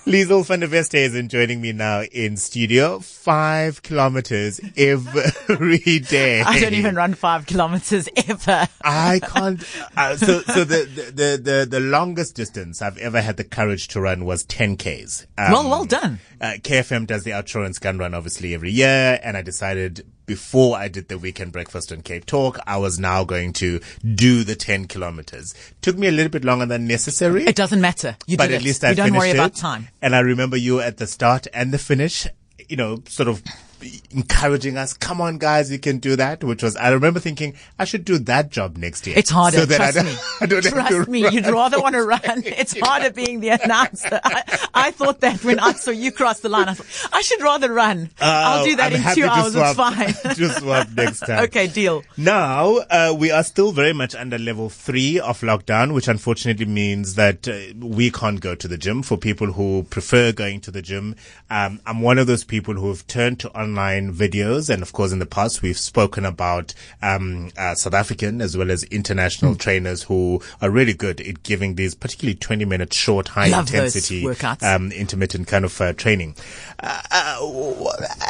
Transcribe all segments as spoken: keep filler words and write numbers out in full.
Liesl van der Westhuizen joining me now in studio. Five kilometers every day. I don't even run five kilometers ever. I can't. Uh, so, so the, the, the, the longest distance I've ever had the courage to run was ten Ks. Um, well, well done. Uh, K F M does the Outsurance Gun Run obviously every year, and I decided before I did the weekend breakfast on Cape Talk, I was now going to do the ten kilometers. Took me a little bit longer than necessary. It doesn't matter. You but did at it. least I you don't finished worry it. about time. And I remember you at the start and the finish, you know, sort of encouraging us. Come on, guys, you can do that. Which was, I remember thinking, I should do that job next year. It's harder. So that trust I don't, me. I don't trust have to me. run. You'd rather want to run. It's harder being the announcer. I, I thought that when I saw you cross the line, I thought I should rather run. Uh, I'll do that I'm in two hours. Swap, it's fine. Just swap next time. Okay, deal. Now, uh, we are still very much under level three of lockdown, which unfortunately means that uh, we can't go to the gym. For people who prefer going to the gym, um, I'm one of those people who have turned to online videos. And of course, in the past, we've spoken about um, uh, South African as well as international mm. trainers who are really good at giving these particularly twenty minute short, high Love intensity, those workouts. Um, intermittent kind of uh, training. Uh, uh,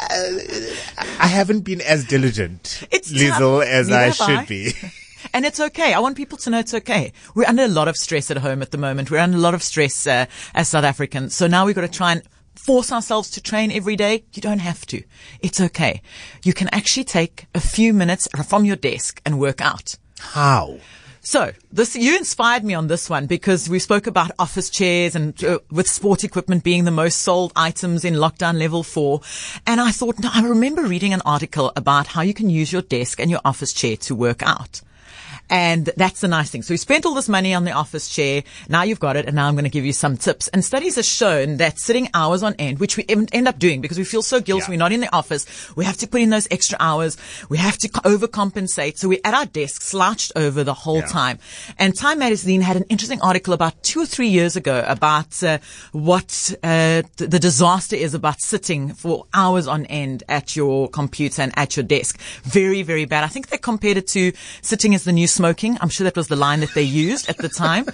I haven't been as diligent, it's Liesl, as Neither I should I. be. And it's okay. I want people to know it's okay. We're under a lot of stress at home at the moment. We're under a lot of stress uh, as South Africans. So now we've got to try and force ourselves to train every day. You don't have to. It's okay. You can actually take a few minutes from your desk and work out. How? So this, you inspired me on this one because we spoke about office chairs and uh, with sport equipment being the most sold items in lockdown level four. And I thought, no, I remember reading an article about how you can use your desk and your office chair to work out. And that's the nice thing. So you spent all this money on the office chair. Now you've got it. And now I'm going to give you some tips. And studies have shown that sitting hours on end, which we end up doing because we feel so guilty. Yeah. We're not in the office. We have to put in those extra hours. We have to overcompensate. So we're at our desk slouched over the whole yeah. time. And Time Magazine had an interesting article about two or three years ago about uh, what uh, th- the disaster is about sitting for hours on end at your computer and at your desk. Very, very bad. I think they compared it to sitting as the new smoking. I'm sure that was the line that they used at the time.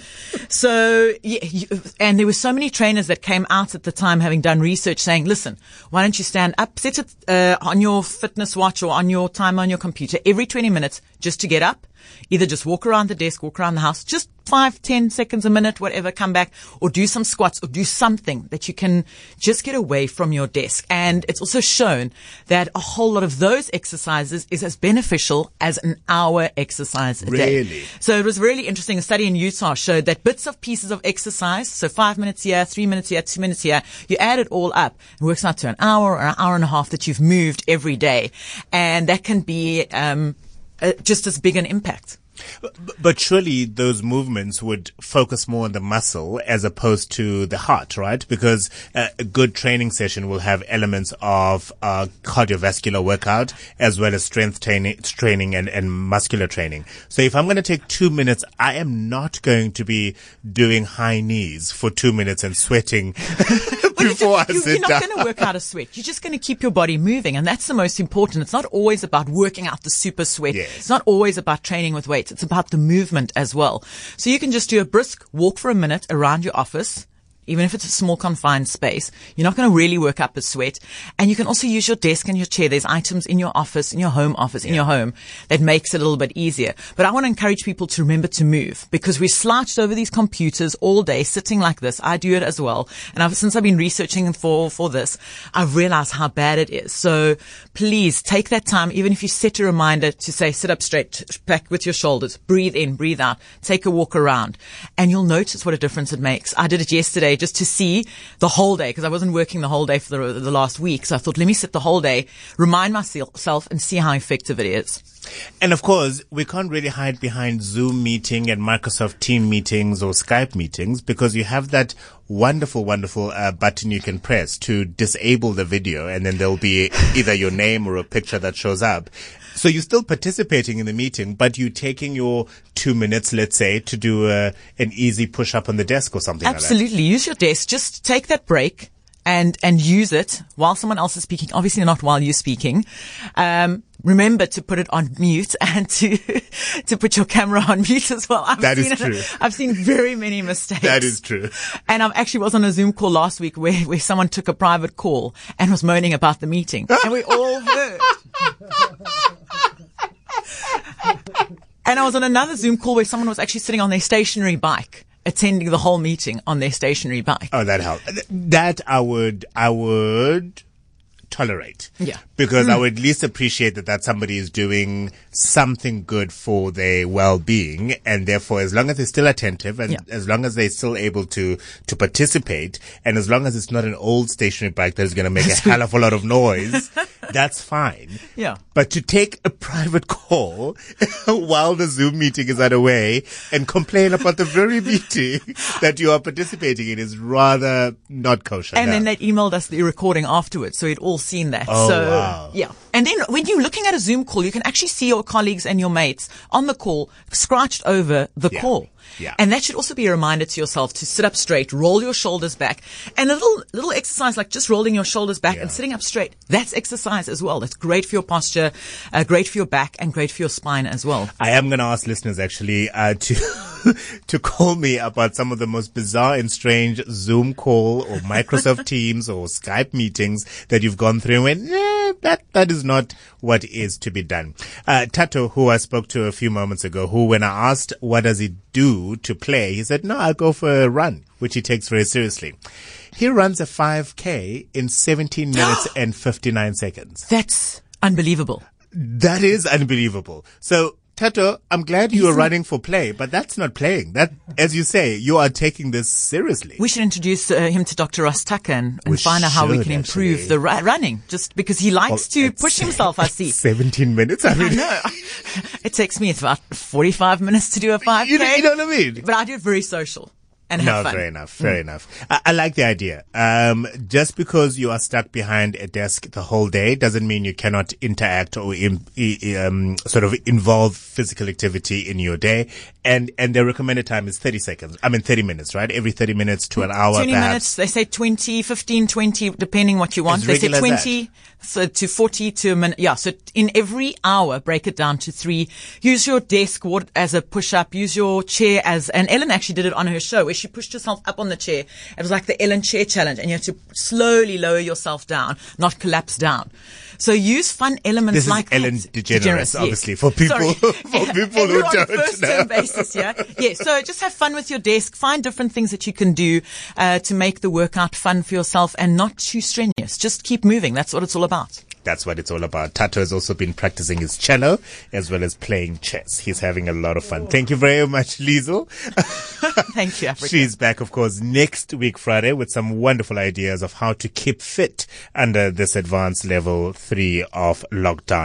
So, yeah, you, and there were so many trainers that came out at the time having done research saying, listen, why don't you stand up, set it uh, on your fitness watch or on your time on your computer every twenty minutes just to get up. Either just walk around the desk, walk around the house, just five, ten seconds, a minute, whatever, come back, or do some squats, or do something that you can just get away from your desk. And it's also shown that a whole lot of those exercises is as beneficial as an hour exercise a day. Really? So it was really interesting. A study in Utah showed that bits of pieces of exercise, so five minutes here, three minutes here, two minutes here, you add it all up, it works out to an hour or an hour and a half that you've moved every day. And that can be um uh, just as big an impact. But surely those movements would focus more on the muscle as opposed to the heart, right? Because uh, a good training session will have elements of uh, cardiovascular workout as well as strength training, training and, and muscular training. So if I'm going to take two minutes, I am not going to be doing high knees for two minutes and sweating before I you, sit You're not down. going to work out a sweat. You're just going to keep your body moving. And that's the most important. It's not always about working out the super sweat. Yes. It's not always about training with weights. It's about the movement as well. So you can just do a brisk walk for a minute around your office. Even if it's a small confined space, you're not going to really work up a sweat. And you can also use your desk and your chair. There's items in your office, in your home office, in yeah. your home that makes it a little bit easier. But I want to encourage people to remember to move because we're slouched over these computers all day sitting like this. I do it as well. And I've, since I've been researching for, for this, I've realized how bad it is. So please take that time, even if you set a reminder to say, sit up straight, back with your shoulders, breathe in, breathe out, take a walk around, and you'll notice what a difference it makes. I did it yesterday just to see the whole day because I wasn't working the whole day for the, the last week. So I thought, let me sit the whole day, remind myself and see how effective it is. And of course, we can't really hide behind Zoom meeting and Microsoft Team meetings or Skype meetings because you have that wonderful, wonderful uh, button you can press to disable the video and then there'll be either your name or a picture that shows up. So you're still participating in the meeting, but you're taking your two minutes, let's say, to do a, an easy push-up on the desk or something Absolutely. like that. Use your desk. Just take that break and, and use it while someone else is speaking. Obviously not while you're speaking. Um, remember to put it on mute and to, to put your camera on mute as well. I've That seen is true. It, I've seen very many mistakes. That is true. And I actually was on a Zoom call last week where, where someone took a private call and was moaning about the meeting. And we all heard. And I was on another Zoom call where someone was actually sitting on their stationary bike, attending the whole meeting on their stationary bike. Oh, that helps. That I would, I would tolerate. Yeah. Because mm. I would at least appreciate that that somebody is doing something good for their well-being, and therefore, as long as they're still attentive, and yeah. as long as they're still able to to participate, and as long as it's not an old stationary bike that is going to make a hell of a lot of noise, that's fine. Yeah. But to take a private call while the Zoom meeting is underway and complain about the very meeting that you are participating in is rather not kosher. And no. then they emailed us the recording afterwards, so we'd all seen that. Oh, so, wow. Yeah. And then when you're looking at a Zoom call, you can actually see your colleagues and your mates on the call, scratched over the Yeah. call. Yeah. And that should also be a reminder to yourself to sit up straight, roll your shoulders back, and a little, little exercise like just rolling your shoulders back Yeah. and sitting up straight. That's exercise as well. That's great for your posture, uh, great for your back, and great for your spine as well. I am going to ask listeners actually uh, to to call me about some of the most bizarre and strange Zoom call or Microsoft Teams or Skype meetings that you've gone through and went, eh, that that is not what is to be done. Uh, Tato, who I spoke to a few moments ago, who when I asked what does he do to play, he said, no, I'll go for a run, which he takes very seriously. He runs a five K in seventeen minutes and fifty-nine seconds. That's unbelievable. That is unbelievable. So, Tato, I'm glad you are running for play, but that's not playing. That, as you say, you are taking this seriously. We should introduce uh, him to Doctor Ross Tucker and, and We find out how we should, can improve actually. the ru- running, just because he likes Well, to it's- push himself, I see. seventeen minutes? I mean, I know. It takes me about forty-five minutes to do a five K. you, know- you know what I mean? But I do it very social and have No, fun. fair enough, fair enough. I, I like the idea. Um, just because you are stuck behind a desk the whole day doesn't mean you cannot interact or im, i- um, sort of involve physical activity in your day. And and the recommended time is thirty seconds. I mean, thirty minutes, right? Every thirty minutes to an hour, twenty perhaps. minutes, they say twenty, fifteen, twenty, depending what you want. As They say regular as twenty so to forty to a minute. Yeah, so in every hour, break it down to three. Use your desk wa- as a push-up. Use your chair as, and Ellen actually did it on her show where she pushed herself up on the chair. It was like the Ellen chair challenge, and you have to slowly lower yourself down, not collapse down. So use fun elements This is like Ellen that. DeGeneres, yes. obviously, for people- Sorry. for people who We're on a don't first know. term basis, yeah. Yeah. So just have fun with your desk. Find different things that you can do uh, to make the workout fun for yourself and not too strenuous. Just keep moving. That's what it's all about. That's what it's all about. Tato has also been practicing his cello as well as playing chess. He's having a lot of fun. Thank you very much, Liesl. Thank you, Africa. She's back, of course, next week, Friday, with some wonderful ideas of how to keep fit under this advanced level three of lockdown.